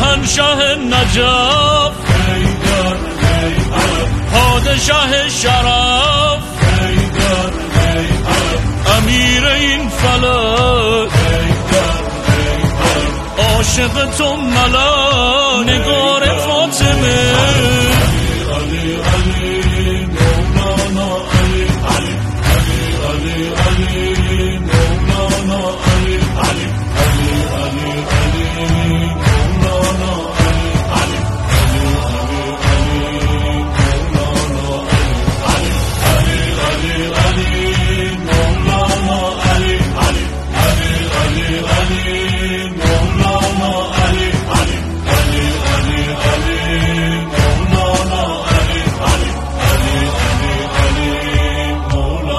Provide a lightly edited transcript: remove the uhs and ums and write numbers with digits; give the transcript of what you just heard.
شهنشاه نجف پادشاه شرف امیر این فلک عاشق تو ملک نگار فاطمه